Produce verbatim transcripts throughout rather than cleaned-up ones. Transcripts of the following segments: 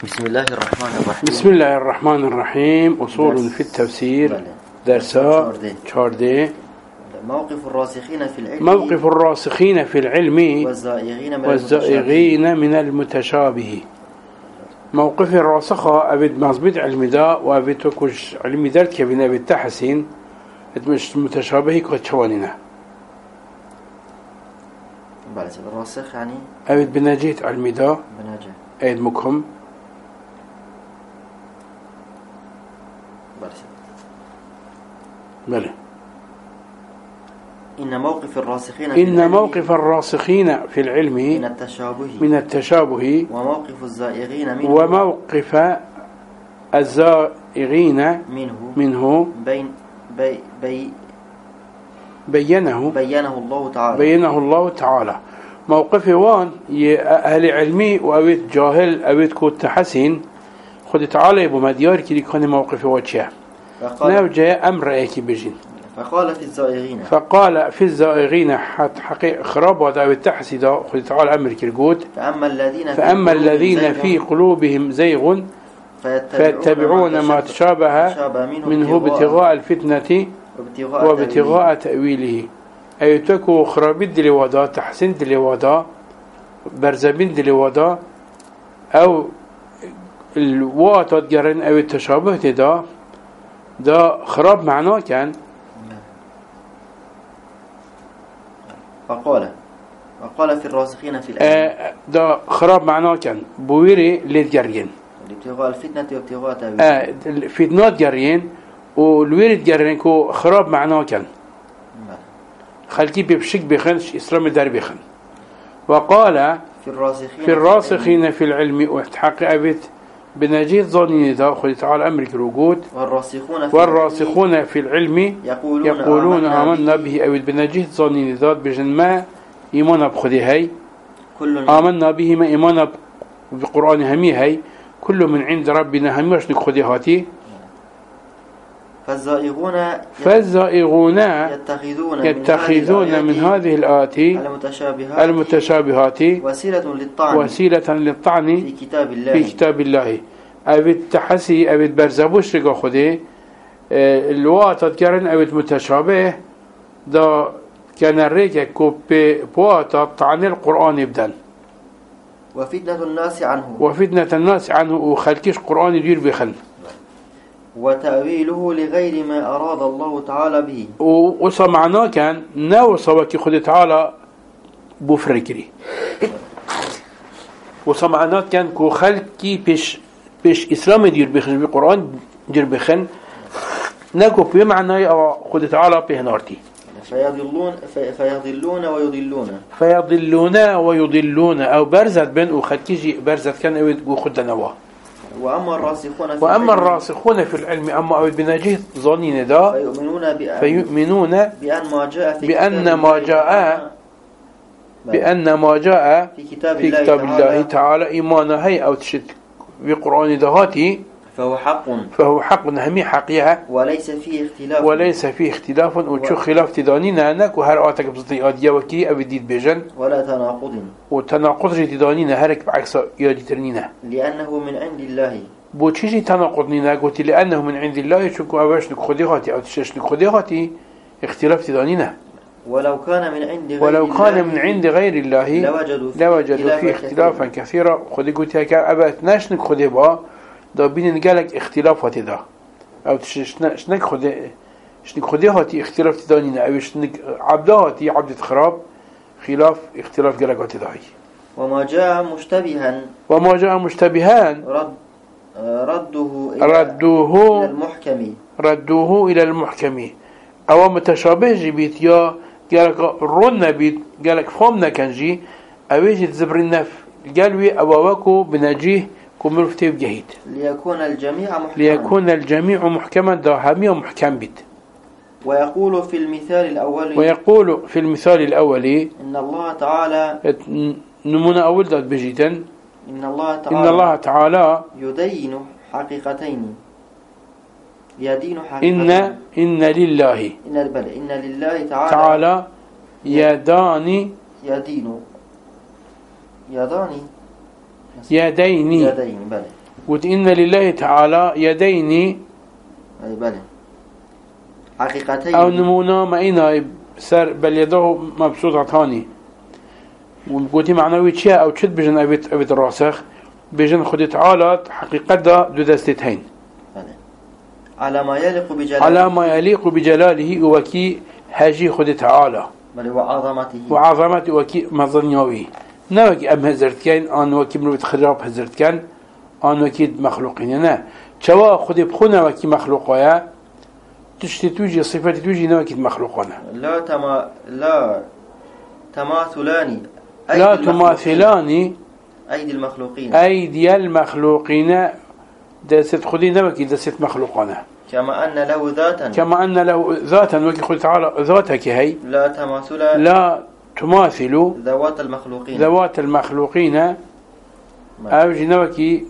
بسم الله الرحمن الرحيم. بسم الله الرحمن الرحيم. أصول في التفسير درسا چارده. موقف الراسخين في العلم موقف الراسخين في العلم والزائغين من, والزائغين من المتشابه. موقف الراسخة أبد مصبت علم دا وأبد تكوش علم دا كبنا بالتحسين مش متشابه كتشواننا. بعد الراسخ يعني أبد بناجيت علم دا بناجة أيد مكهم بله. إن موقف الراسخين في إن موقف الراسخين في العلم من التشابه من التشابه وموقف الزائغين منه وموقف الزائغين منه منه بين بي بي بينه بينه الله تعالى بينه الله تعالى. موقف وان أهل علمي وأبيت جاهل أبيت كوت حسين خد تعالى يبو مديار كي كان موقف وجهه نوجه أمر أيكي بجين. فقال في الزائغين فقال في الزائغين حت حقيقة خراب وذا بالتحسيد خد تعالى أمر كالجود. فأما الذين فأما الذين في قلوبهم زيغ فيتبعون ما تشابه منه ابتغاء الفتنة وابتغاء تأويله. أي تكو خرابيد لوضع تحسين لوضع برزبين لوضع أو الواطة جرن أو التشابه دا دا خراب معناه كان. فقال وقال في الراسخين في العلم آه دا خراب معناه كان بويري للجرين ابتغاء الفتنة وابتغاء تأويله. آه الفتنات جرين والويرد جرين كو خراب معناه كان خلتي ببشك بخنش إسلام دار بخن. وقال في الراسخين في الراسخين في العلم وتحقق أبت بنجيت ظنين ذا خذ تعالى أمرك الوجود. والراسخون في, والراسخون في العلم يقولون, يقولون آمنا, آمنا به أبت بنجيت ظنين ذا بجن ما إيمان بخذي هاي كل آمنا به ما إيمان بقرآن همي هاي كل من عند ربنا هم يشنك خذي هاتي. فالزائغون فالزائغون يتخذون, يتخذون من, من هذه الآتي المتشابهات, المتشابهات وسيلة للطعن وسيلة للطعن في كتاب الله في كتاب الله. أبد تحسي أبد برزبوش رقا خده الواطة كارن أبد متشابه دا كان الريكا كوبي بواطة طعن القرآن يبدن. وفتنة الناس عنه وفتنة الناس عنه وخلكيش قرآن يدير بخن. وتأويله لغير ما أراد الله تعالى به. وصمعناه كان ناو صوكي خد تعالى بفركري. وصمعناه كان كو خلقي بيش بيش إسلام يدير بخن بالقرآن يدير بخن ناكو بمعنى خد تعالى بهنارتي. فيضلون في فيضلون ويضلون فيضلون ويضلون أو برزت بن وخلكيجي برزت كان يقول خد نواه. وأما الراسخون في وأما الراسخون في العلم أما أود بنجيه ظنين دا فيؤمنون بأن, فيؤمنون بأن ما جاء في بأن ما جاء بأن ما جاء في كتاب, في الله, كتاب تعالى الله تعالى إيمانا هي أو تشد بقرآن دهاتي فهو حق فهو حق نهمي حقيقة وليس فيه اختلاف وليس فيه اختلاف وشو خلاف تدانينا أنك وهر آتك بسطي آدية وكي أبديد بيجن ولا تناقض وتناقض جي تدانينا هرك بعكس يادي ترنينا لأنه من عند الله. بو تشيجي تناقضنينا قلت لأنه من عند الله شكو أباش نكخديهاتي أو تشيش نكخديهاتي اختلاف تدانينا. ولو كان من عند غير ولو كان من عند غير الله لوجدوا فيه, لوجدوا فيه اختلافا كثيرا. خدي قلت هيك أبات ناش نكخدي با دا بين نقالك اختلافات دا أو شنك خدي شنك خديهاتي اختلاف تدانينا أو شنك عبدهاتي عبدة خراب خلاف اختلاف قلقات داهي. وما جاء مشتبها وما جاء مشتبها رد رده إلى, ردوه إلى المحكم ردوه إلى المحكم. أو متشابه جبيت يا قالك رن بيت قالك فهمنا كنجي أويج تزبر النف قالوي أبواكو بنجيه كمرفتي بجهيد ليكون الجميع محكما ليكون الجميع محكما داهمي ومحكم بيت. ويقول في المثال الأول ويقول في المثال الأول إن الله تعالى نمونا أول ذات بجيتا إن الله تعالى إن الله تعالى يدين حقيقتين يدين حقيقتين إن إن لله إن البل إن لله تعالى تعالى يداني يدين يداني يدين يدين بل قلت إن لله تعالى يدين أي بله حقيقتين أو نمونا ما إنا سر بل يده مبسوطتان وقلت معنوي شيء أو شد بجن أبيت أبيت الراسخ بجن خد تعالى حقيقة دو دستين على ما يليق بجلاله على ما يليق بجلاله وكي هاجي خد تعالى بل وعظمته وعظمته وكي مظنيوي نوكي أم هزرت كان أن وكي مروت خراب هزرت كان أن وكي مخلوقين نا شوا خد بخونا وكي مخلوقايا تشتي توجي صفات توجي نوكي مخلوقنا لا تما لا تماثلان لا تماثلان أيدي المخلوقين أيدي المخلوقين دست خدي نوكي دست مخلوقنا كما أن له ذاتا كما أن له ذاتا وكي خد تعالى ذاتك هي لا تماثل لا تماثل ذوات المخلوقين ذوات المخلوقين أو جنوكي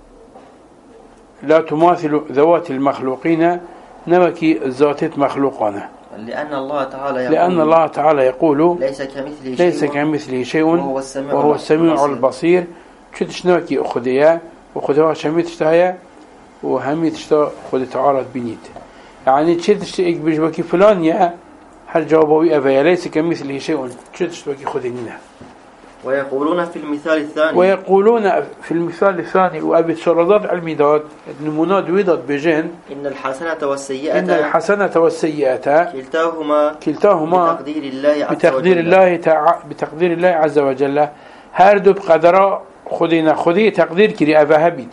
لا تماثل ذوات المخلوقين نوكي ذات مخلوقنا لأن الله تعالى يقول لأن الله تعالى يقول ليس كمثله ليس شيء كمثله شيء وهو السميع, وهو السميع البصير شتش نوكي أخذيا وخذها شميت اشتهيا وهميت اشتهى خذ تعالى بنيت يعني شتش بجوكي فلان يا هل جوابه أبايا ليس كمثله شيء شتش بكي خذيننا ويقولون في المثال الثاني ويقولون في المثال الثاني وأبي شرطات الميداد النمونات ويدات بجن إن الحسنة والسيئة إن الحسنة والسيئة كلتاهما كلتاهما بتقدير الله عز بتقدير وجل الله تع... بتقدير الله عز وجل هردو بقدر خذينا خذي تقدير كري أباها بيت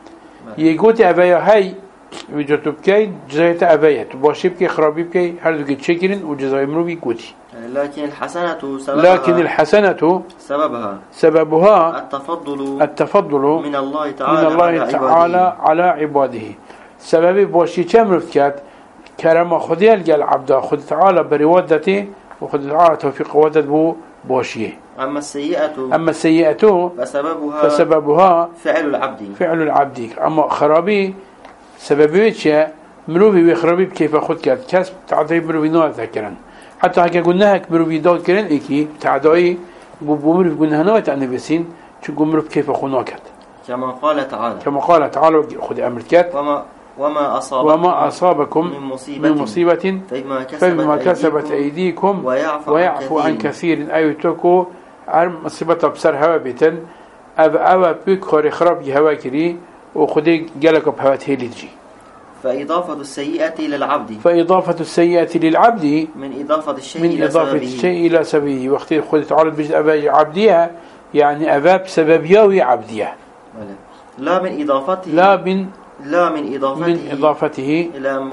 يقول أبايا هاي وجدت بكي جزايت أبايا تباشي بكي خرابي بكي هردو كي تشكرين وجزاي مرو بيكوتي لكن الحسنة سببها لكن الحسنة سببها سببها التفضل التفضل من الله تعالى من الله على تعالى عباده. على عباده سبب باشي كم رفكات كرم خذي الجل عبده خذ تعالى برودته وخذ تعالى توفيق ودته بو باشيه أما السيئة أما السيئة فسببها فسببها فعل العبد فعل العبد أما خرابي سببيتش مروبي وخرابي كيف أخذ كات كسب تعطي مروبي نوع ذكرا حتى هكا قلناها مروبي داد كرن إيكي تعدائي بمروبي قلناها نوع تعني بسين شو مروبي كيف أخذ كات كما قال تعالى كما قال تعالى خذ أمر كات وما وما أصابكم, وما أصابكم من مصيبة, من مصيبة فبما كسبت, فبما كسبت أيديكم ويعفو, ويعفو عن عن كثير أيتوكو عن مصيبة بسر هوا بيتن أب أوا بيك خوري خراب هوا كري وخدي جالك بهوات هيلتجي فإضافة السيئة إلى العبد فإضافة السيئة للعبد من إضافة الشيء من إلى إضافة سببه الشيء إلى سببه وقت خذ تعالى بجد أبا عبديها يعني أباب سبب ياوي عبديها لا من إضافته لا من لا من إضافته, من إضافته إلى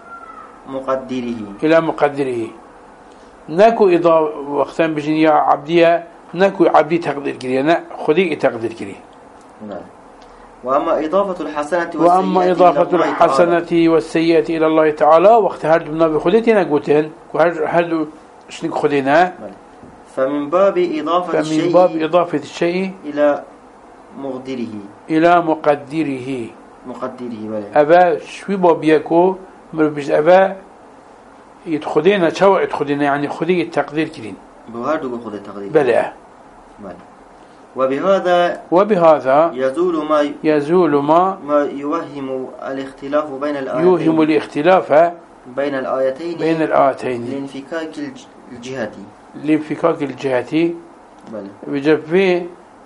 مقدره إلى مقدره نكو إضافة وقتا بجن يا عبديها نكو عبدي تقدير كريه نا خدي تقدير كريه نعم. وأما إضافة الحسنة والسيئة وأما إضافة إلى الحسنة والسيئة إلى الله تعالى وقت هرد بنا بخديتنا قوتين وهرد شنك خدينا فمن باب إضافة فمن الشيء باب إضافة الشيء إلى مقدره إلى مقدره مقدره بله أبا شوي بابيكو مربج أبا يدخدينا شو يدخدينا يعني خدي التقدير كرين بهاردو خد التقدير بلى بلى وبهذا وبهذا يزول ما يزول ما ما يوهم الاختلاف بين الآيتين يوهم الاختلاف بين الآيتين بين الآيتين لانفكاك الجهة لانفكاك الجهة بلى بجب في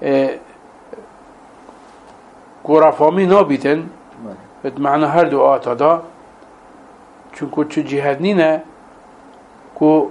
قرافامي نابتن معنى هر دو آتا دا چونکو چو جهاد نينا كو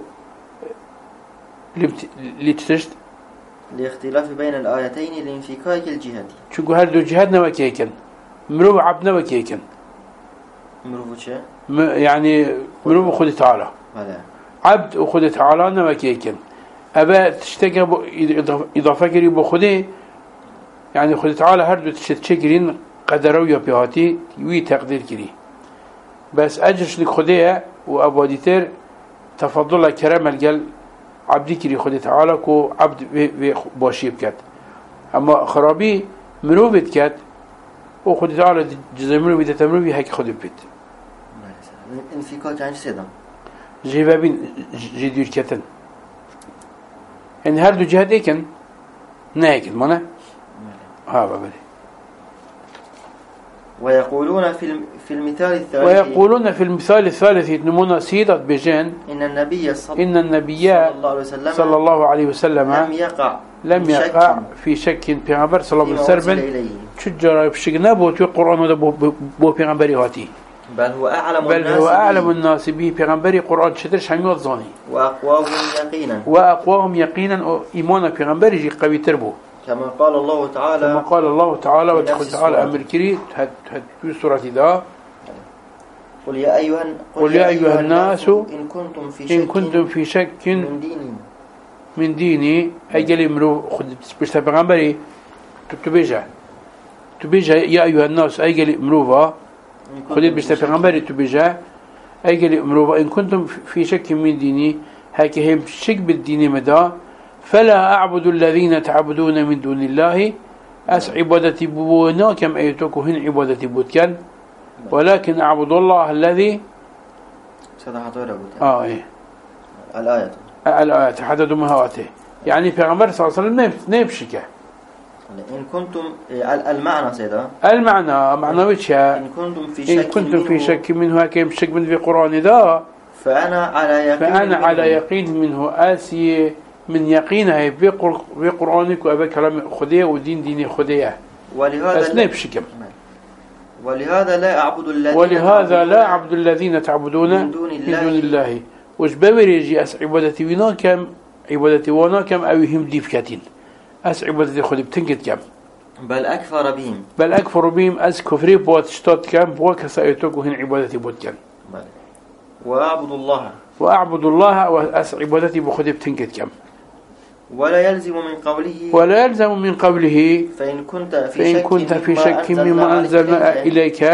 لتشت لاختلاف بين الآيتين لانفكاك الجهة چونکو هر دو جهاد نوكيكن مرو عبد نوكيكن مرو چه؟ يعني مرو خود تعالى بله عبد وخود تعالى نوكيكن أبا تشتكى إضافة كري بخده يعني خود تعالى هر دو تشتكرين قدروا يا بيهاتي وي تقدير كري بس أجرش لك خديه وأباديتر تفضل كرم الجل عبدي كري خدي تعالى كو عبد باشي بكت أما خرابي مروبت كت وخدي تعالى جزء مروبي تتمروبي هيك خدي بيت انفكاك عن سيدا جيبابين جدير كتن إن هر دو جهد إيكن نايكن مانا ها بابلي ويقولون في في المثال الثالث ويقولون في المثال الثالث يتنمون سيدة بجن إن النبي صلى, إن النبي صلى الله عليه وسلم, صلى الله عليه وسلم لم يقع لم يقع في شك بيغمبر صلى الله عليه وسلم شجرة بشكنا بو في القرآن بو بيغمبري هاتي بل هو أعلم بل الناس هو أعلم الناس به بيغمبري قرآن شدرش هم يوضزاني وأقواهم يقينا وأقواهم يقينا إيمانا بيغمبري قوي تربو كما قال الله تعالى كما قال الله تعالى وتقول تعالى أمر كريم في سورة ذا قل يا أيها قل يا أيها الناس إن كنتم في شك, إن كنتم في شك من ديني من ديني أجل امرو خد بشتا بيغمبري تبيجا تبيجا يا أيها الناس أجل امروفا خد بشتا بيغمبري تبيجا أجل امروفا إن كنتم في شك من ديني هكي هم شك بالدين مدى فلا أعبد الذين تعبدون من دون الله أس عبادتي بونا كم أيتوك هن عبادتي بوتكن ولكن أعبد الله الذي آه إيه الآية الآية تحدد مهواته يعني في غمر صلى الله عليه وسلم نيبشكه إن كنتم المعنى سيدا المعنى معنى وجهه إن كنتم في شك إن كنتم في شك منه كم شك من في القرآن ذا فأنا على يقين فأنا منه. على يقين منه آسي من يقينها في في قرآنك وأبا كلام خديه ودين دين خديه ولهذا أسنى بشكم ولهذا لا أعبد الذين ولهذا لا أعبد الذين تعبدون من دون الله, من دون الله. وش بوريجي أس عبادتي ونا كم عبادتي ونا كم أو هم ديف كاتين أس عبادتي خد بتنكت كم بل أكفر بهم بل أكفر بهم أس كفري بوات شتات كم بوك سأيتوك وهن عبادتي بوت كم وأعبد الله وأعبد الله وأس عبادتي بخد بتنكت كم ولا يلزم من قوله ولا يلزم من قوله فإن كنت في فإن شك, كنت في شك مما أنزلنا إليك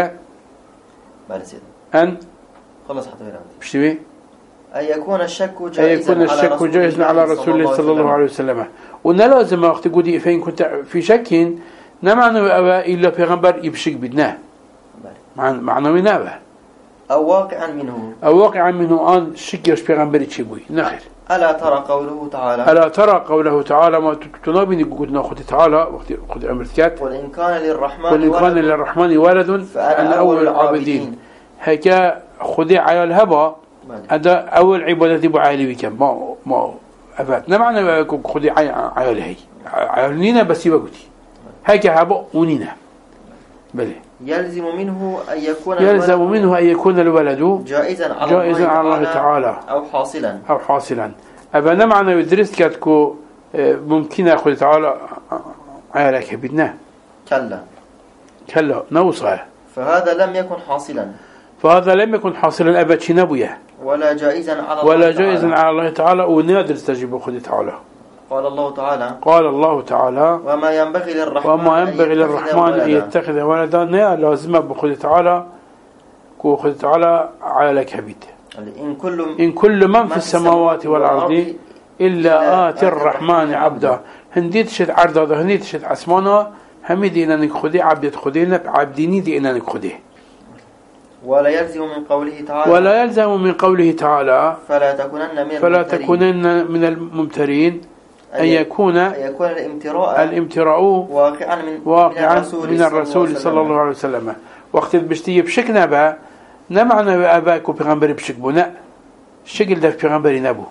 أن خلص حتى بشتوي أن يكون الشك جائزا أن يكون الشك جائزا على رسول الله صلى الله عليه وسلم ونلازم وقت قولي فإن كنت في شك نمعنا إلا في غنبر يبشك بدنا معنى منابه أو واقعا منه أو واقعا منه أن شك يش في غنبر يتشبوي نخير ألا ترى قوله تعالى ألا ترى قوله تعالى ما تنابني قلنا خذ تعالى وقت خذ أمرتكات وإن كان للرحمن وإن كان للرحمن ولد فأنا أول العابدين هكا خذي على الهبة هذا أول عبادة بعالي بكم ما ما أفات نمعنا خذي على هي علينا بس يبقتي هكا هبة ونينا بله يلزم منه أن يكون يلزم منه أن يكون الولد جائزا على, جائزا على الله تعالى أو حاصلا أو حاصلا أبا نمعنا يدرس كاتكو ممكن أخذ تعالى عيالك بدنا كلا كلا نوصى فهذا لم يكن حاصلا فهذا لم يكن حاصلا أبدا شنبويه ولا جائزا على الله ولا جائزا على الله تعالى ونادر استجيب أخذ تعالى قال الله تعالى قال الله تعالى وما ينبغي للرحمن وما ينبغي للرحمن أن يتخذ ولدا لازم بأخذ تعالى كو أخذ تعالى عيالك بيت إن كل إن كل من في السماوات والأرض إلا آتي الرحمن عبدا هنديت شد عرضه هنديت شد عسمانا هم دينا نخدي عبد خدينا عبديني دينا نخدي ولا يلزم من قوله تعالى ولا يلزم من قوله تعالى فلا تكونن من فلا تكونن من الممترين أن يكون أن يكون الامتراء الامتراء واقعا من واقعا من الرسول, من الرسول صلى الله عليه وسلم وقت بشتي بشكنا با نمعنا أباك وبيغمبري بشكبنا الشكل ده بيغمبري نبو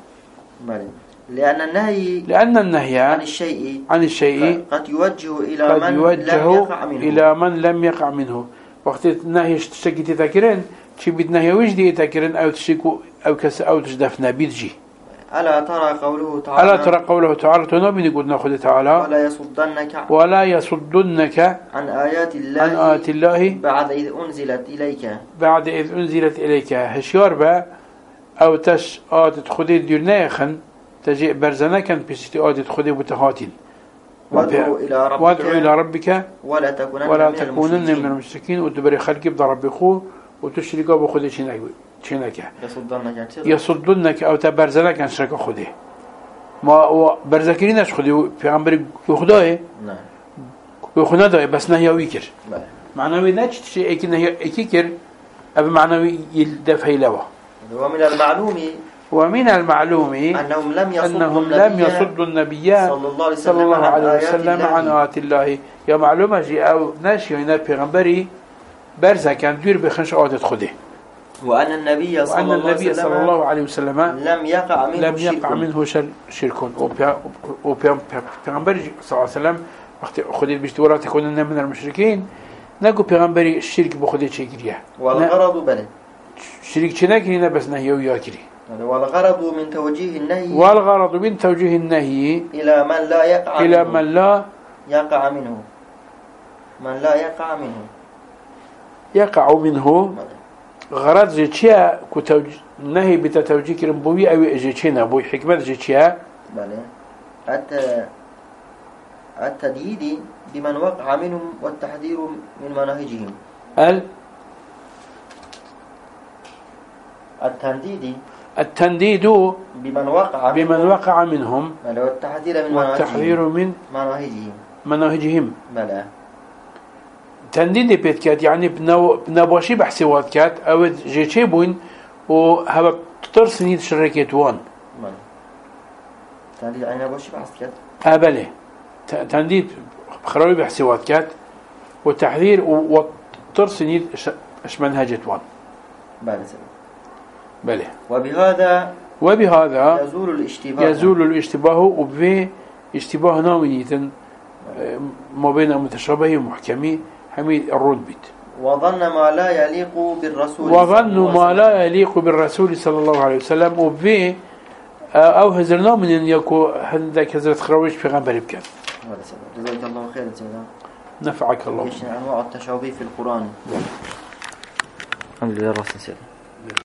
لأن النهي لأن النهي عن الشيء عن الشيء قد يوجه إلى قد من يوجه لم يقع منه إلى من لم يقع منه وقت النهي اشتكي تذكرين شي بدنا وجدي تذكرين أو تشكو أو كس أو تجدفنا بيدجي ألا ترى قوله تعالى ألا ترى قوله تعالى تنبي نقول ناخذ تعالى ولا يصدنك ولا يصدنك عن آيات الله عن آيات الله بعد إذ أنزلت إليك بعد إذ أنزلت إليك هشيار با أو تش آت تخذي ديرناخن تجي برزنا كان بيستي آت تخذي بتهاتين وادعو إلى ربك وادعو إلى ربك ولا تكونن ولا من, تكونن المشركين. من المشركين وتبري خلق بضربخو وتشركوا بخذي شنك شنك يصدنك يصدنك أو تبرزنك عن شرك خذي ما برزكرينش خذي في عمري خداه نعم وخنا ده بس نهي ويكر نعم معنوي ناتش شيء اكن هي اكيكر ابي معنوي يلدف هيلوا ومن المعلوم ومن المعلوم أنهم لم يصدوا أنهم لم يصدوا النبي صلى الله عليه وسلم عن آيات الله يا معلومة جي أو ناشي هنا بيغمبري برزة كان دير بخنش عادة خده. وأن النبي صلى, وأن الله, النبي صلى الله عليه وسلم لم يقع منه لم يقع منه شرك. وبيغمبر صلى الله عليه وسلم وقت خديت بيشتورا تكونن من المشركين نقول بيغمبري الشرك بخديت شيء كريه. والغرض بله شرك شناكرينا بس نهي وياكري. والغرض من توجيه النهي والغرض من توجيه النهي إلى من لا يقع إلى منه. من لا يقع منه من لا يقع منه يقع منه غرض جيتشيا كتوج نهي بتتوجيه كرمبوي أو جيتشينا بوي حكمة جيتشيا بله الت التدييد بمن وقع منهم والتحذير من مناهجهم. ال التنديد التنديد بمن وقع بمن منهم وقع منهم والتحذير من والتحذير من مناهجهم مناهجهم. بله تنديد بيت كات يعني بنو بنباشي بحسوات كات أو جيتشي بوين وهذا ترسني شركة وان. بله تنديد يعني نباشي بحث كات. أبله تنديد خرابي بحسوات كات والتحذير وترسني إيش منهجة وان. بله بله. وبهذا وبهذا يزول الاشتباه يزول الاشتباه وبه اشتباه نامنية ما بين متشابه ومحكمي حميد الرد بيت. وظن ما لا يليق بالرسول وظن ما لا يليق بالرسول صلى الله عليه وسلم وبه أو هزرنا من أن يكون هندك هزرت خروج في غنبري بكات. جزاك الله خير سيدنا. نفعك الله. إيش أنواع التشابه في القرآن. الحمد لله رب العالمين.